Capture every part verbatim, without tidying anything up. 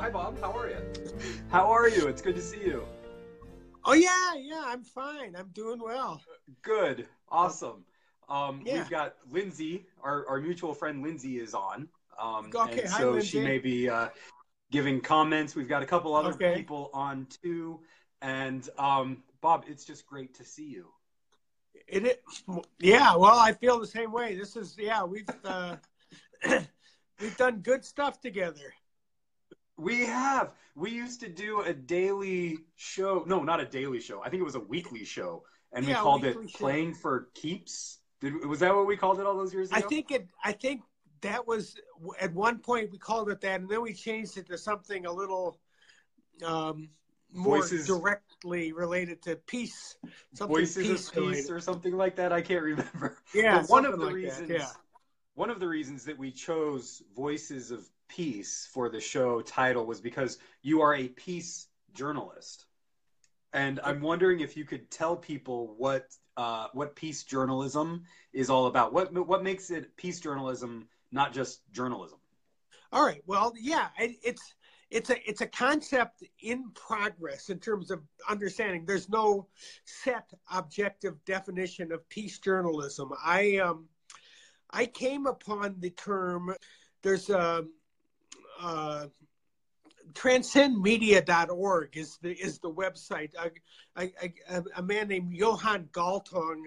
hi, Bob. How are you? How are you? It's good to see you. Oh, yeah, yeah, I'm fine. I'm doing well. Good. Awesome. Um, Yeah. We've got Lindsay, our, our mutual friend Lindsay is on. Um, Okay, and hi, so Lindsay. she may be uh, giving comments. We've got a couple other Okay. people on too. And um, Bob, it's just great to see you. It is, yeah, well, I feel the same way. This is, yeah, we've, uh, we've done good stuff together. We have. We used to do a daily show. No, not a daily show. I think it was a weekly show. And we Yeah, called weekly it show. Playing for Keeps. Did, was that what we called it all those years ago? I think it, I think that was, at one point we called it that, and then we changed it to something a little um, more Voices, directly related to peace. Something Voices peace of Peace related. or something like that. I can't remember. Yeah, But one something of the like reasons, that, yeah. one of the reasons that we chose Voices of Peace for the show title was because you are a peace journalist. And I'm wondering if you could tell people what uh, what peace journalism is all about. What what makes it peace journalism, not just journalism? All right. Well, yeah, it's it's a it's a concept in progress in terms of understanding. There's no set objective definition of peace journalism. I um I came upon the term. There's a. Uh, transcend media dot org is the is the website. A, a, a man named Johan Galtung,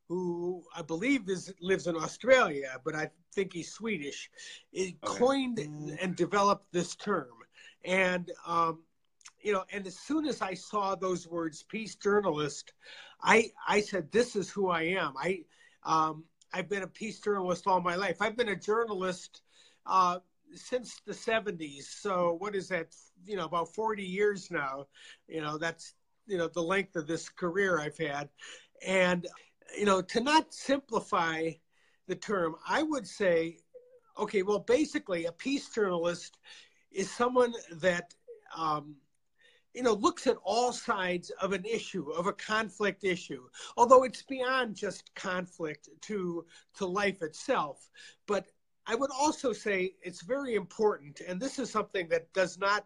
who I believe is lives in Australia, but I think he's Swedish, it Okay. coined and developed this term. And um, you know, and as soon as I saw those words, peace journalist, I I said, this is who I am. I um, I've been a peace journalist all my life. I've been a journalist Uh, since the seventies. So what is that, you know, about forty years now. You know, that's, you know, the length of this career I've had. And, you know, to not simplify the term, I would say, okay, well, basically a peace journalist is someone that, um, you know, looks at all sides of an issue, of a conflict issue, although it's beyond just conflict to, to life itself. But I would also say it's very important, and this is something that does not,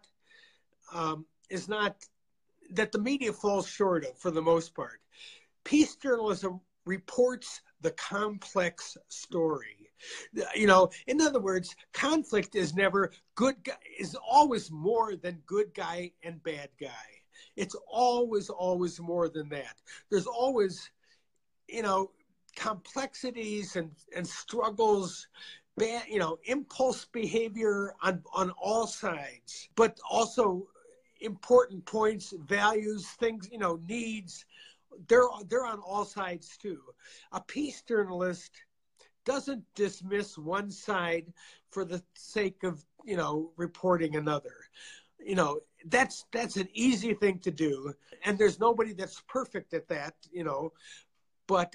um, is not, that the media falls short of for the most part. Peace journalism reports the complex story. You know, in other words, conflict is never good, is always more than good guy and bad guy. It's always, always more than that. There's always, you know, complexities and, and struggles, bad, you know, impulse behavior on, on all sides, but also important points, values, things, you know, needs. They're, they're on all sides too. A peace journalist doesn't dismiss one side for the sake of, you know, reporting another. You know, that's, that's an easy thing to do. And there's nobody that's perfect at that, you know, but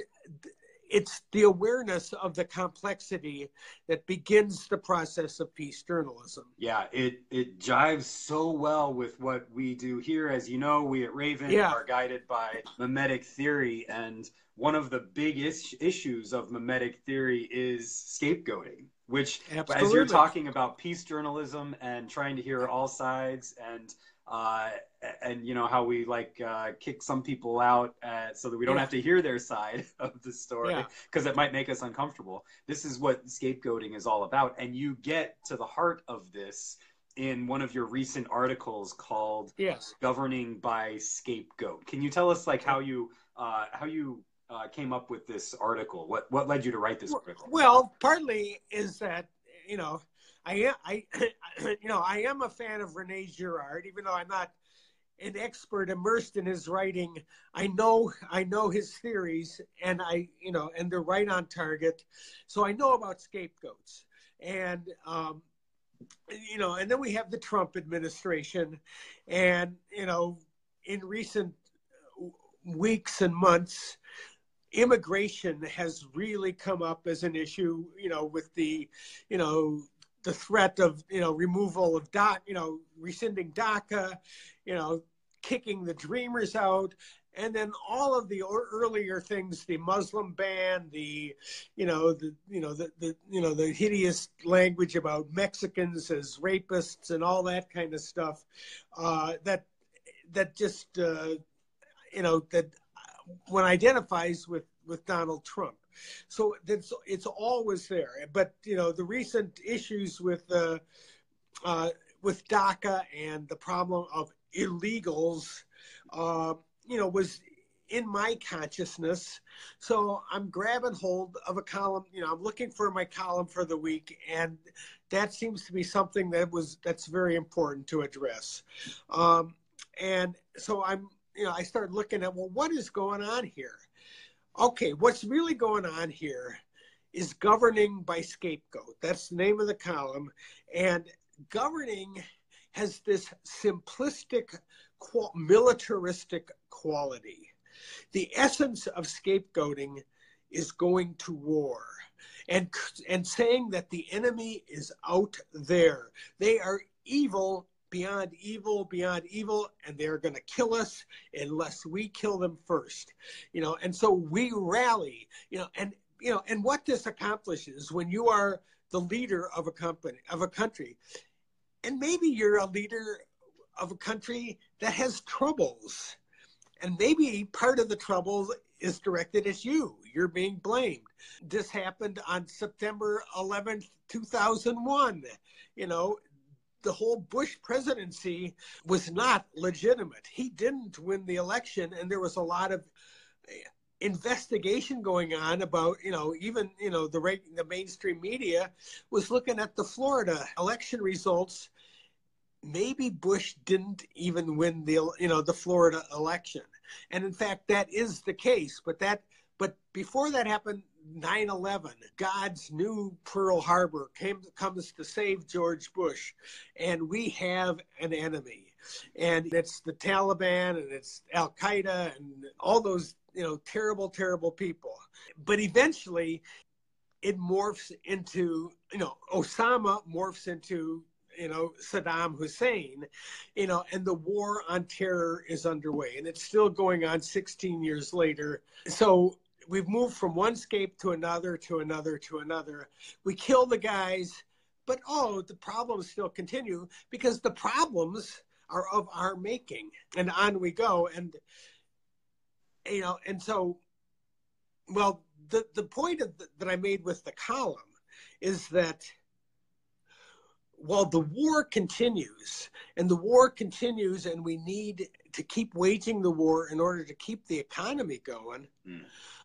it's the awareness of the complexity that begins the process of peace journalism. Yeah, it, it jives so well with what we do here. As you know, we at Raven Yeah. are guided by mimetic theory, and one of the big is- issues of mimetic theory is scapegoating, which, Absolutely. as you're talking about peace journalism and trying to hear all sides, and uh, and you know how we like uh, kick some people out uh, so that we don't Yeah. have to hear their side of the story because Yeah. it might make us uncomfortable. This is what scapegoating is all about, and you get to the heart of this in one of your recent articles called Yes. "Governing by Scapegoat." Can you tell us like how you uh, how you uh, came up with this article? What what led you to write this article? Well, partly is that, you know, I am, I, you know, I am a fan of Rene Girard, even though I'm not an expert immersed in his writing. I know, I know his theories, and I, you know, and they're right on target. So I know about scapegoats, and, um, you know, and then we have the Trump administration, and, you know, in recent weeks and months, immigration has really come up as an issue, you know, with the, you know, the threat of, you know, removal of DACA, you know, rescinding DACA, you know, kicking the Dreamers out. and then all of the earlier things, the Muslim ban, the, you know, the, you know, the, the, you know, the hideous language about Mexicans as rapists and all that kind of stuff, uh, that, that just, uh, you know, that one identifies with, with Donald Trump. So it's, it's always there. But, you know, the recent issues with, uh, uh, with DACA and the problem of illegals, uh, you know, was in my consciousness. So I'm grabbing hold of a column, you know, I'm looking for my column for the week. And that seems to be something that was, that's very important to address. Um, and so I'm, you know, I started looking at, well, what is going on here? Okay, what's really going on here is governing by scapegoat. That's the name of the column. And governing has this simplistic, militaristic quality. The essence of scapegoating is going to war and, and saying that the enemy is out there. They are evil beyond evil, beyond evil, and they're going to kill us unless we kill them first. You know, and so we rally, you know, and, you know, and what this accomplishes when you are the leader of a company, of a country, and maybe you're a leader of a country that has troubles, and maybe part of the trouble is directed at you. You're being blamed. This happened on September eleventh, two thousand one. You know, the whole Bush presidency was not legitimate. He didn't win the election, and there was a lot of investigation going on about, you know, even, you know, the the mainstream media was looking at the Florida election results. Maybe Bush didn't even win the, you know, the Florida election. And in fact, that is the case. But that, but before that happened, nine eleven, God's new Pearl Harbor came, comes to save George Bush. And we have an enemy. And it's the Taliban and it's Al Qaeda and all those, you know, terrible, terrible people. But eventually it morphs into, you know, Osama morphs into, you know, Saddam Hussein, you know, and the war on terror is underway, and it's still going on sixteen years later. So we've moved from one scape to another, to another, to another. We kill the guys, but oh, the problems still continue because the problems are of our making, and on we go. And, you know, and so, well, the, the point of the, that I made with the column is that while the war continues, and the war continues, and we need to keep waging the war in order to keep the economy going, mm.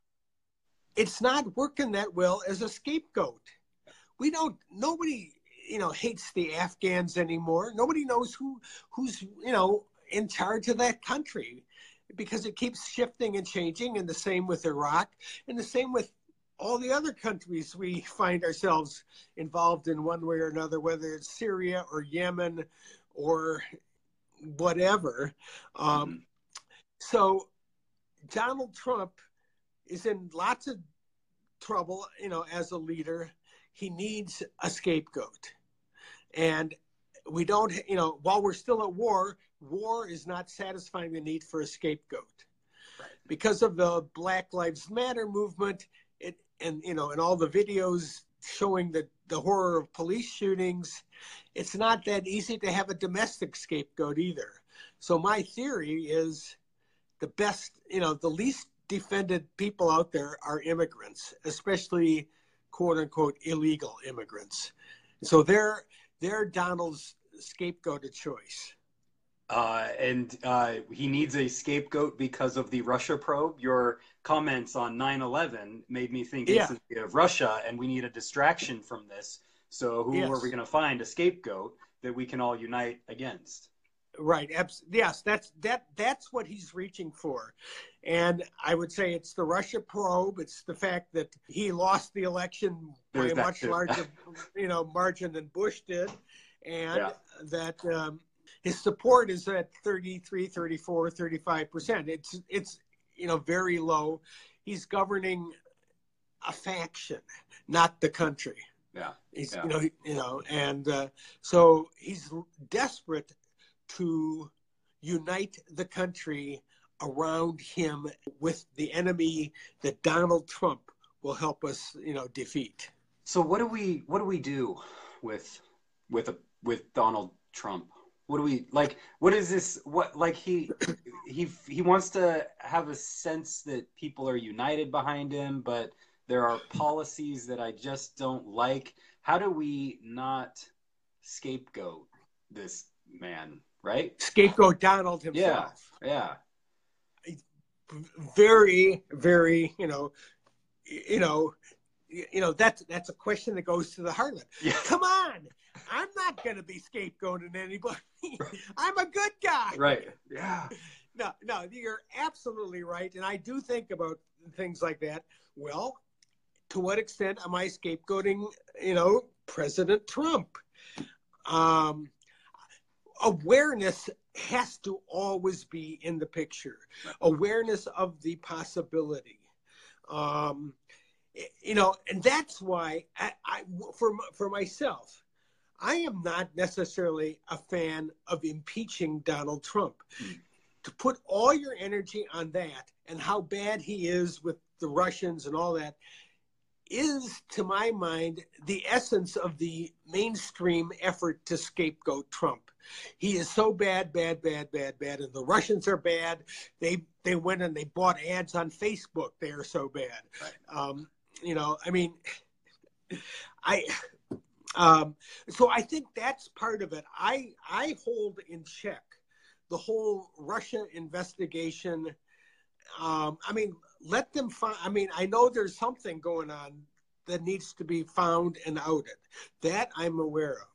it's not working that well as a scapegoat. We don't, nobody, you know, hates the Afghans anymore. Nobody knows who, who's, you know, in charge of that country because it keeps shifting and changing, and the same with Iraq, and the same with all the other countries we find ourselves involved in one way or another, whether it's Syria or Yemen or whatever. Um, mm-hmm. So Donald Trump is in lots of trouble, you know, as a leader. He needs a scapegoat. And we don't, you know, while we're still at war, war is not satisfying the need for a scapegoat. Right. Because of the Black Lives Matter movement, it, and, you know, and all the videos showing the, the horror of police shootings, it's not that easy to have a domestic scapegoat either. So my theory is the best, you know, the least defended people out there are immigrants, especially quote unquote illegal immigrants. So they're, they're Donald's scapegoat of choice. Uh, and uh, he needs a scapegoat because of the Russia probe. Your comments on nine eleven made me think yeah. instantly of Russia, and we need a distraction from this. So who yes. are we going to find, a scapegoat that we can all unite against? Right. Yes, that's that. That's what he's reaching for, and I would say it's the Russia probe. It's the fact that he lost the election by There's a much too. larger, you know, margin than Bush did, and yeah. that um, his support is at thirty-three, thirty-four, thirty-five percent. It's it's you know very low. He's governing a faction, not the country. Yeah. He's yeah. you know you know, and uh, so he's desperate to unite the country around him with the enemy that Donald Trump will help us, you know, defeat. So what do we what do we do with with a with Donald Trump? What do we like? What is this? What like he he he wants to have a sense that people are united behind him, but there are policies that I just don't like. How do we not scapegoat this man? Right? Scapegoat Donald himself. Yeah, yeah. Very, very, you know, you know, you know that's that's a question that goes to the heartland. Yeah. Come on, I'm not going to be scapegoating anybody. I'm a good guy. Right. Yeah. No, no, you're absolutely right, and I do think about things like that. Well, to what extent am I scapegoating, you know, President Trump? Um, awareness has to always be in the picture. Awareness of the possibility. Um, you know, and that's why I, I for for myself, I am not necessarily a fan of impeaching Donald Trump. Mm. To put all your energy on that and how bad he is with the Russians and all that is, to my mind, the essence of the mainstream effort to scapegoat Trump. He is so bad, bad, bad, bad, bad, and the Russians are bad. They they went and they bought ads on Facebook. They are so bad. Right. Um, you know, I mean, I. Um, so I think that's part of it. I I hold in check the whole Russia investigation. Um, I mean, let them find. I mean, I know there's something going on that needs to be found and outed. That I'm aware of.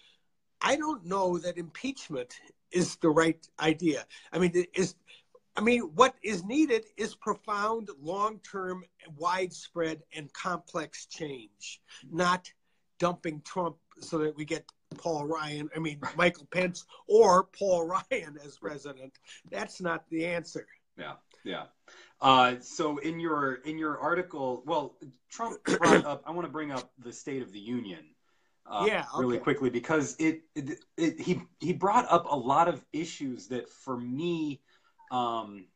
I don't know that impeachment is the right idea. I mean, it is. I mean, what is needed is profound, long-term, widespread, and complex change, not dumping Trump so that we get Paul Ryan, I mean, Michael Pence or Paul Ryan as president. That's not the answer. Yeah, yeah. Uh, so in your in your article, well, Trump brought up, I want to bring up the State of the Union uh, yeah, okay. really quickly because it, it, it he he brought up a lot of issues that for me um,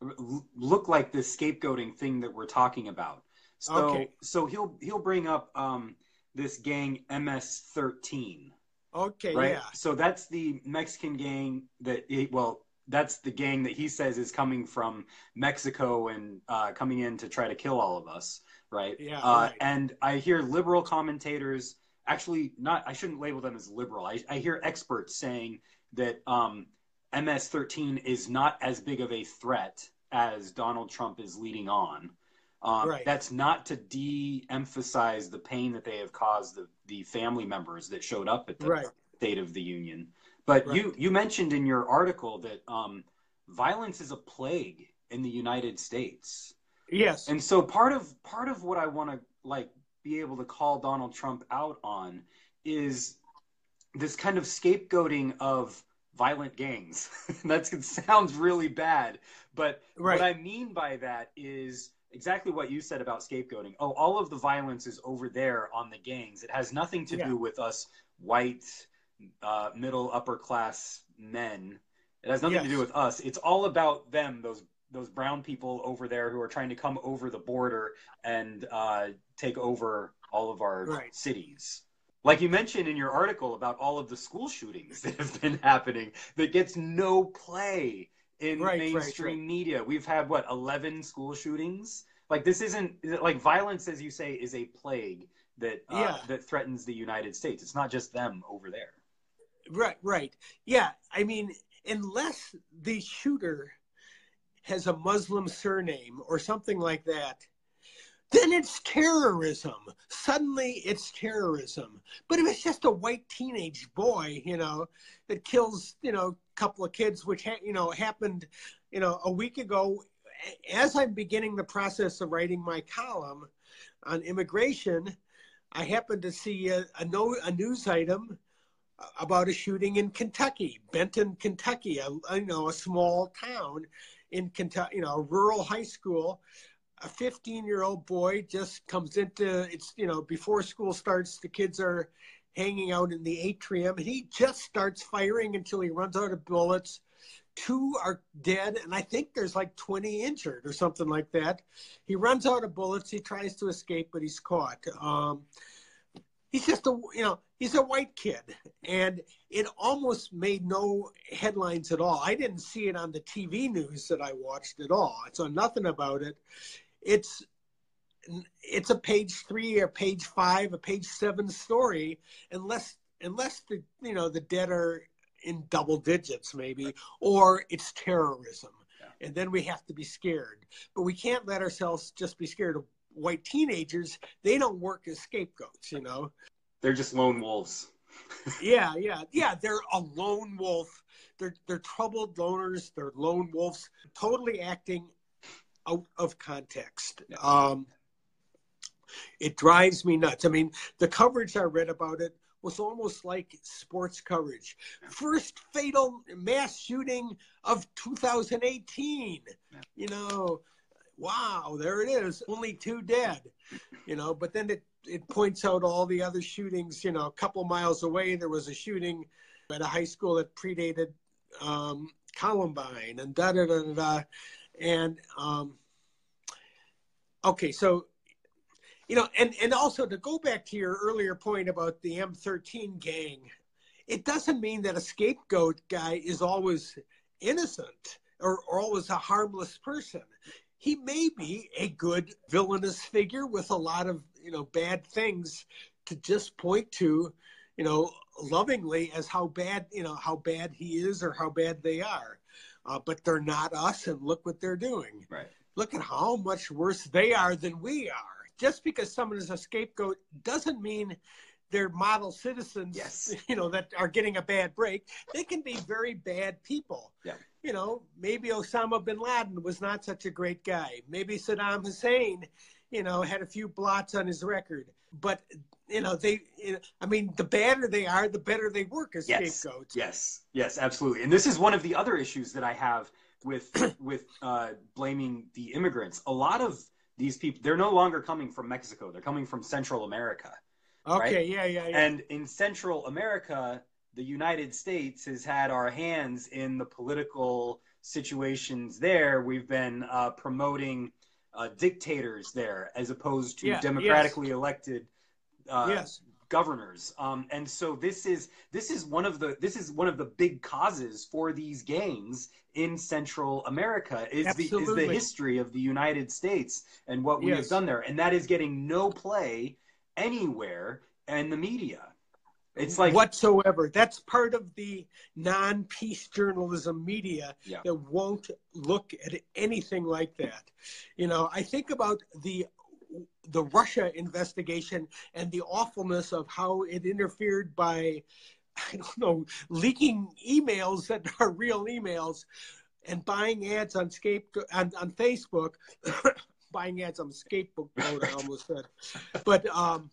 look like the scapegoating thing that we're talking about. So okay. so he'll he'll bring up um, this gang M S thirteen. Okay, right? yeah. So that's the Mexican gang that, it, well, that's the gang that he says is coming from Mexico and uh, coming in to try to kill all of us, right? Yeah, uh, right. And I hear liberal commentators, actually not, I shouldn't label them as liberal. I, I hear experts saying that um, M S thirteen is not as big of a threat as Donald Trump is leading on. Um, right. That's not to de-emphasize the pain that they have caused the, the family members that showed up at the right. State of the Union. But right. you, you mentioned in your article that um, violence is a plague in the United States. Yes. And so part of part of what I want to like be able to call Donald Trump out on is this kind of scapegoating of violent gangs. That sounds really bad, but right. what I mean by that is exactly what you said about scapegoating. Oh, all of the violence is over there on the gangs. It has nothing to yeah. do with us white, uh, middle, upper class men. It has nothing yes. to do with us. It's all about them, those those brown people over there who are trying to come over the border and uh, take over all of our right. cities. Like you mentioned in your article about all of the school shootings that have been happening that gets no play in right, mainstream right, right. media. We've had, what, eleven school shootings? Like, this isn't, like, violence, as you say, is a plague that uh, yeah. that threatens the United States. It's not just them over there. Right, right. Yeah, I mean, unless the shooter has a Muslim surname or something like that, then it's terrorism. Suddenly it's terrorism. But if it's just a white teenage boy, you know, that kills, you know, a couple of kids, which, ha- you know, happened, you know, a week ago, as I'm beginning the process of writing my column on immigration, I happened to see a, a, no, a news item about a shooting in Kentucky, Benton, Kentucky, a, you know, a small town in Kentucky, you know, a rural high school. A fifteen-year-old boy just comes into, it's, you know, before school starts, the kids are hanging out in the atrium, and he just starts firing until he runs out of bullets. two are dead, and I think there's like twenty injured or something like that. He runs out of bullets. He tries to escape, but he's caught. Um, he's just a, you know, he's a white kid, and it almost made no headlines at all. I didn't see it on the T V news that I watched at all. I saw nothing about it. It's it's a page three or page five, a page seven story, unless unless the you know the dead are in double digits maybe, or it's terrorism, yeah. And then we have to be scared. But we can't let ourselves just be scared of white teenagers. They don't work as scapegoats, you know. They're just lone wolves. yeah, yeah, yeah. They're a lone wolf. They're they're troubled loners. They're lone wolves, totally acting out of context. Yeah. Um, it drives me nuts. I mean, the coverage I read about it was almost like sports coverage. First fatal mass shooting of two thousand eighteen. Yeah. You know, wow, there it is. Only two dead. You know, but then it, it points out all the other shootings. You know, a couple miles away, there was a shooting at a high school that predated um, Columbine and da da da da da. And, um, okay, so, you know, and, and also to go back to your earlier point about the M thirteen gang, it doesn't mean that a scapegoat guy is always innocent or, or always a harmless person. He may be a good villainous figure with a lot of, you know, bad things to just point to, you know, lovingly as how bad, you know, how bad he is or how bad they are. Uh, but they're not us, and look what they're doing. Right. Look at how much worse they are than we are. Just because someone is a scapegoat doesn't mean they're model citizens, yes. you know, that are getting a bad break. They can be very bad people. Yeah. You know, maybe Osama bin Laden was not such a great guy. Maybe Saddam Hussein, you know, had a few blots on his record. But, you know, they, you know, I mean, the badder they are, the better they work as yes. scapegoats. Yes, yes, absolutely. And this is one of the other issues that I have with with uh, blaming the immigrants. A lot of these people, they're no longer coming from Mexico. They're coming from Central America. Okay, right? yeah, yeah, yeah. And in Central America, the United States has had our hands in the political situations there. We've been uh, promoting uh, dictators there as opposed to yeah, democratically yes. elected uh, yes. governors. Um, and so this is this is one of the this is one of the big causes for these gangs in Central America is the is the history of the United States and what we yes. have done there, and that is getting no play anywhere in the media. It's like whatsoever. That's part of the non-peace journalism media yeah. that won't look at anything like that. You know, I think about the the Russia investigation and the awfulness of how it interfered by, I don't know, leaking emails that are real emails and buying ads on scapegoat on, on Facebook. Buying ads on scapegoat, I almost said. But um,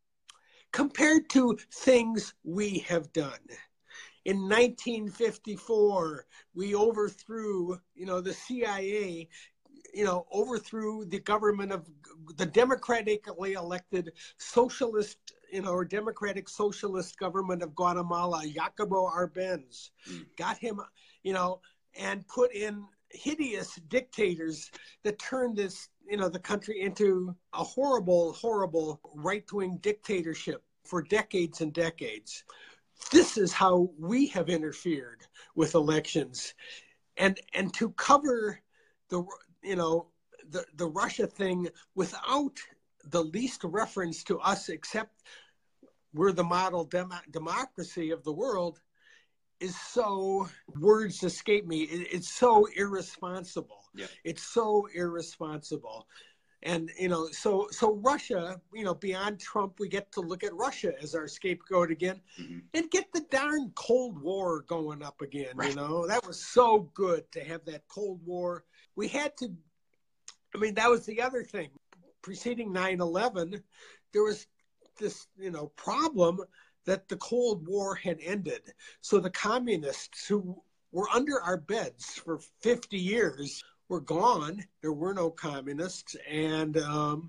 compared to things we have done. In nineteen fifty-four, we overthrew, you know, the C I A, you know, overthrew the government of the democratically elected socialist, you know, or democratic socialist government of Guatemala, Jacobo Arbenz, mm. got him, you know, and put in hideous dictators that turned this, you know, the country into a horrible, horrible right-wing dictatorship for decades and decades. This is how we have interfered with elections. And and to cover the, you know, the, the Russia thing without the least reference to us, except we're the model dem- democracy of the world, is so, words escape me, it, it's so irresponsible. Yeah. It's so irresponsible. And, you know, so so Russia, you know, beyond Trump, we get to look at Russia as our scapegoat again mm-hmm. and get the darn Cold War going up again, right. You know. That was so good to have that Cold War. We had to, I mean, that was the other thing. Preceding nine eleven, there was this, you know, problem that the Cold War had ended. So the communists who were under our beds for fifty years were gone. There were no communists. And um,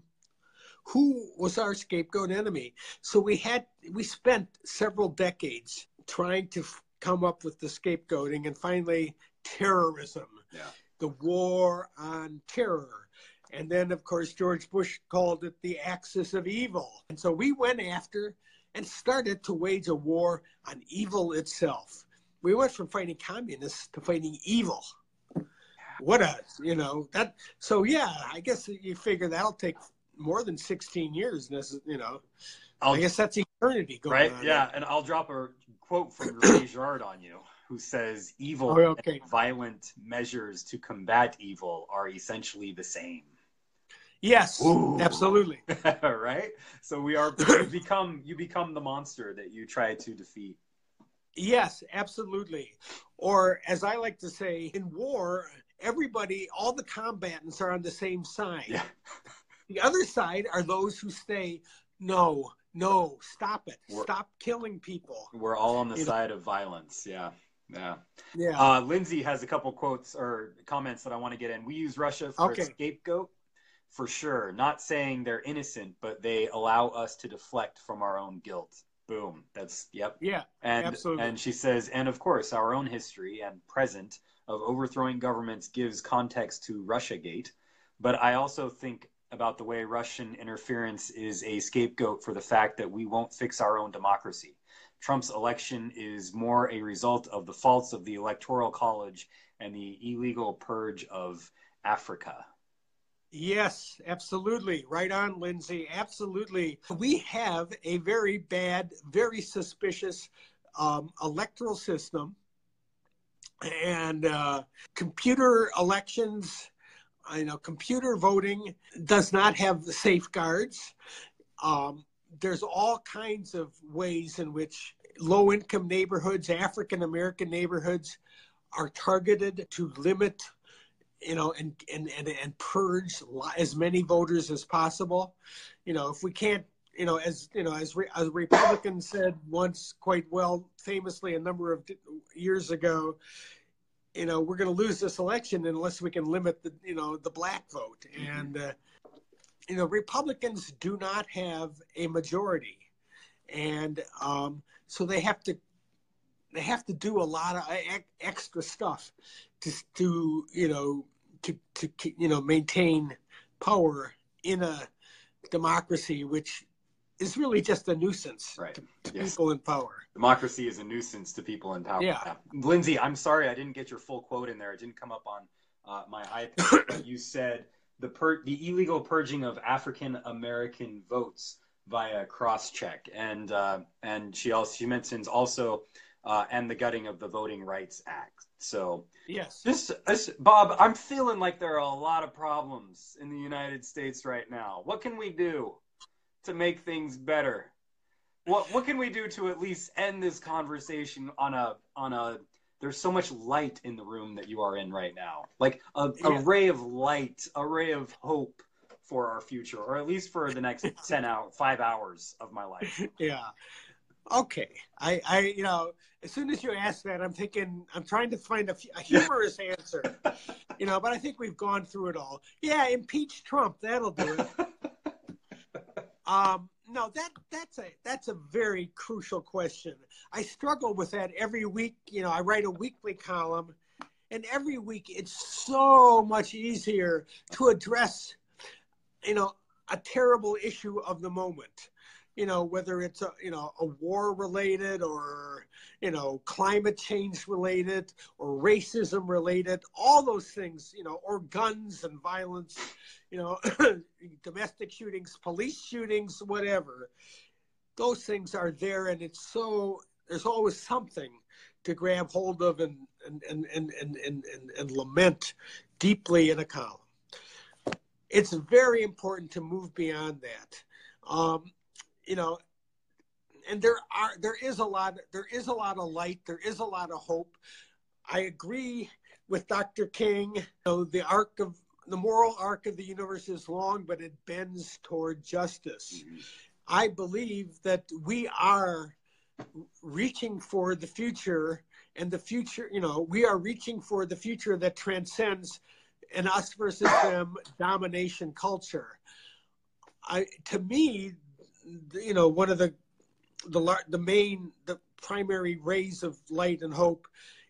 who was our scapegoat enemy? So we had, we spent several decades trying to f- come up with the scapegoating and finally terrorism, Yeah. the war on terror. And then, of course, George Bush called it the axis of evil. And so we went after and started to wage a war on evil itself. We went from fighting communists to fighting evil. What a, you know, that, so yeah, I guess you figure that'll take more than sixteen years, you know. I'll, I guess that's eternity going right? on. Yeah, and I'll drop a quote from Rene Girard on you, who says, evil oh, okay. and violent measures to combat evil are essentially the same. Yes, Ooh. Absolutely. Right? So we are, you become, you become the monster that you try to defeat. Yes, absolutely. Or as I like to say, in war, everybody, all the combatants are on the same side. Yeah. The other side are those who say, no, no, stop it. We're, stop killing people. We're all on the you side know? of violence. Yeah. Yeah. Yeah. Uh, Lindsay has a couple quotes or comments that I want to get in. We use Russia for okay. a scapegoat, for sure. Not saying they're innocent, but they allow us to deflect from our own guilt. Boom. That's, yep. Yeah, and, absolutely. And she says, and of course, our own history and present of overthrowing governments gives context to Russiagate. But I also think about the way Russian interference is a scapegoat for the fact that we won't fix our own democracy. Trump's election is more a result of the faults of the Electoral College and the illegal purge of Africa. Yes, absolutely. Right on, Lindsay. Absolutely. We have a very bad, very suspicious um, electoral system, and uh, computer elections, you know, computer voting does not have the safeguards. Um, there's all kinds of ways in which low-income neighborhoods, African-American neighborhoods are targeted to limit you know, and, and, and, and purge as many voters as possible. You know, if we can't, you know, as, you know, as, re, as Republicans said once quite well, famously a number of years ago, you know, we're going to lose this election unless we can limit the, you know, the black vote. And, uh, you know, Republicans do not have a majority. And um, so they have to, they have to do a lot of extra stuff to, to you know, to, to, you know, maintain power in a democracy, which is really just a nuisance right. to, to yes. people in power. Democracy is a nuisance to people in power. Yeah. yeah. Lindsay, I'm sorry I didn't get your full quote in there. It didn't come up on uh, my iPad. But you said the pur- the illegal purging of African American votes via cross-check. And, uh, and she also she mentions also uh, and the gutting of the Voting Rights Act. So yes, this, this, Bob, I'm feeling like there are a lot of problems in the United States right now. What can we do to make things better? What what can we do to at least end this conversation on a on a? There's so much light in the room that you are in right now, like a, a yeah. ray of light, a ray of hope for our future, or at least for the next ten hours, five hours of my life. Yeah. Okay. I, I, you know, as soon as you ask that, I'm thinking, I'm trying to find a, a humorous answer, you know, but I think we've gone through it all. Yeah, impeach Trump. That'll do it. um, no, that that's a that's a very crucial question. I struggle with that every week. You know, I write a weekly column, and every week it's so much easier to address, you know, a terrible issue of the moment. You know, whether it's a, you know, a war related or, you know, climate change related or racism related, all those things, you know, or guns and violence, you know, domestic shootings, police shootings, whatever. Those things are there, and it's so, there's always something to grab hold of and and and and and, and, and, and lament deeply in a column. It's very important to move beyond that. Um, You know, and there are there is a lot there is a lot of light, there is a lot of hope. I agree with Doctor King. You know, the arc of the moral arc of the universe is long, but it bends toward justice. Mm-hmm. I believe that we are reaching for the future, and the future, you know, we are reaching for the future that transcends an us versus them domination culture. I to me, you know, one of the the the main the primary rays of light and hope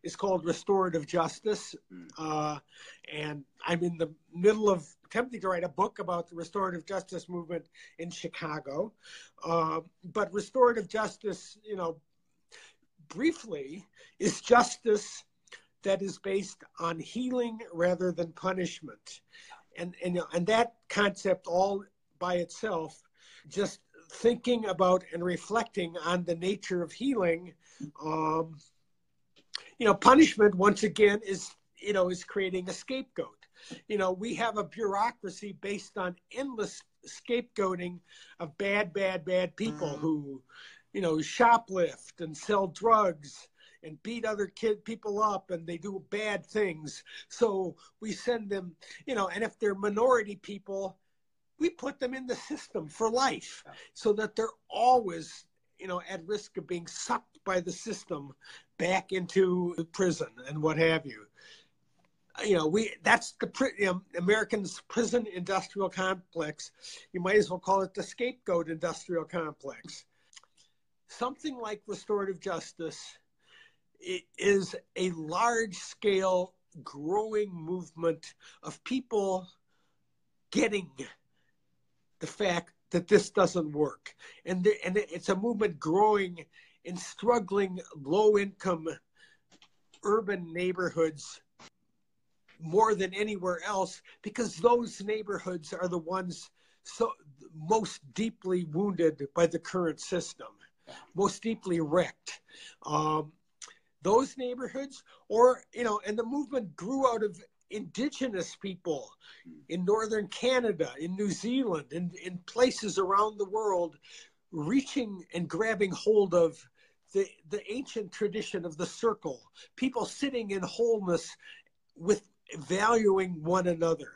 is called Restorative Justice. Uh, and I'm in the middle of attempting to write a book about the restorative justice movement in Chicago. Uh, but restorative justice, you know, briefly, is justice that is based on healing rather than punishment. And, and, and that concept all by itself, just thinking about and reflecting on the nature of healing, um, you know, punishment, once again, is, you know, is creating a scapegoat. You know, we have a bureaucracy based on endless scapegoating of bad, bad, bad people who, you know, shoplift and sell drugs and beat other kid people up, and they do bad things. So we send them, you know, and if they're minority people, we put them in the system for life so that they're always, you know, at risk of being sucked by the system back into prison and what have you. You know, we that's the you know, American's prison industrial complex. You might as well call it the scapegoat industrial complex. Something like restorative justice is a large-scale growing movement of people getting the fact that this doesn't work. And, the, and it's a movement growing in struggling, low-income urban neighborhoods more than anywhere else, because those neighborhoods are the ones so most deeply wounded by the current system, most deeply wrecked. Um, those neighborhoods, or, you know, and the movement grew out of indigenous people in northern Canada, in New Zealand, in, in places around the world, reaching and grabbing hold of the, the ancient tradition of the circle, people sitting in wholeness with valuing one another.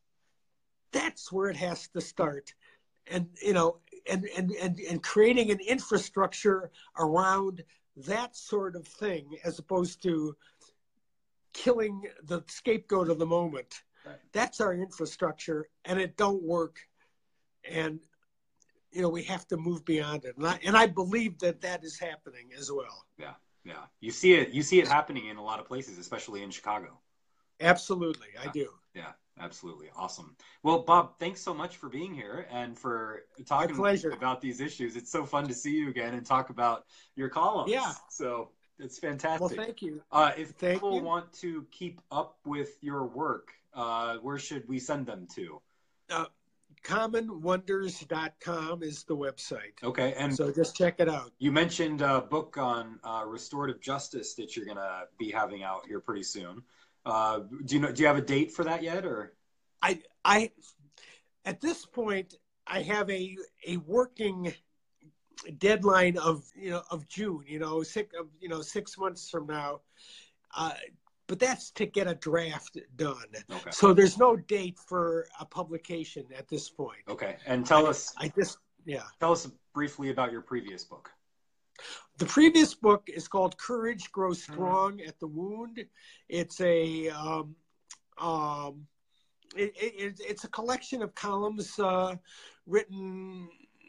That's where it has to start. And, you know, and, and, and, and creating an infrastructure around that sort of thing, as opposed to killing the scapegoat of the moment. Right. That's our infrastructure, and it don't work. And, you know, we have to move beyond it. And I, and I believe that that is happening as well. Yeah, yeah. You see it, you see it happening in a lot of places, especially in Chicago. Absolutely, yeah. I do. Yeah, absolutely. Awesome. Well, Bob, thanks so much for being here and for talking about these issues. It's so fun to see you again and talk about your columns. Yeah. So it's fantastic. Well, thank you. Uh, if thank people you. want to keep up with your work, uh, where should we send them to? Uh, common wonders dot com is the website. Okay. And so just check it out. You mentioned a book on uh, restorative justice that you're going to be having out here pretty soon. Uh, do you know, do you have a date for that yet, or? I, I, at this point, I have a, a working deadline of, you know, of June, you know, six, you know, six months from now. Uh, but that's to get a draft done. Okay. So there's no date for a publication at this point. Okay. And tell I, us, I just, yeah. Tell us briefly about your previous book. The previous book is called Courage Grows Strong at the Wound. It's a um, um, it, it, it's a collection of columns uh, written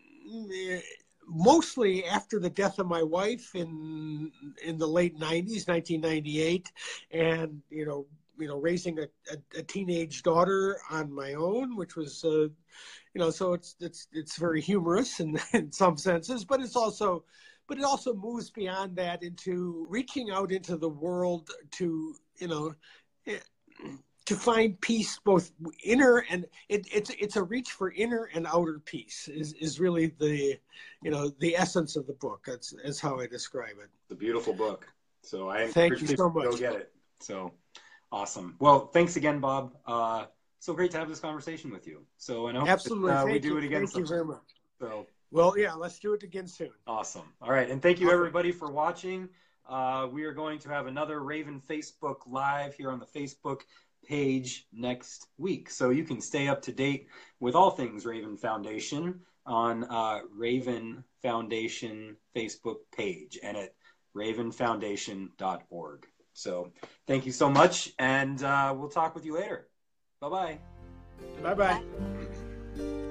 mostly after the death of my wife in in the late nineties, nineteen ninety-eight, and you know, you know, raising a, a, a teenage daughter on my own, which was, uh, you know, so it's it's it's very humorous in, in some senses, but it's also. But it also moves beyond that into reaching out into the world to, you know, to find peace, both inner and it, it's it's a reach for inner and outer peace is, is really the, you know, the essence of the book. That's, that's how I describe it. It's a beautiful book. So I Thank encourage you people so much. to go get it. So awesome. Well, thanks again, Bob. Uh, so great to have this conversation with you. So I hope Absolutely. that, uh, we Thank do you. it again. Thank you very much. So. Well, yeah, let's do it again soon. Awesome. All right. And thank you, everybody, for watching. Uh, we are going to have another Raven Facebook Live here on the Facebook page next week. So you can stay up to date with all things Raven Foundation on uh, Raven Foundation Facebook page and at raven foundation dot org. So thank you so much, and uh, we'll talk with you later. Bye-bye. Bye-bye.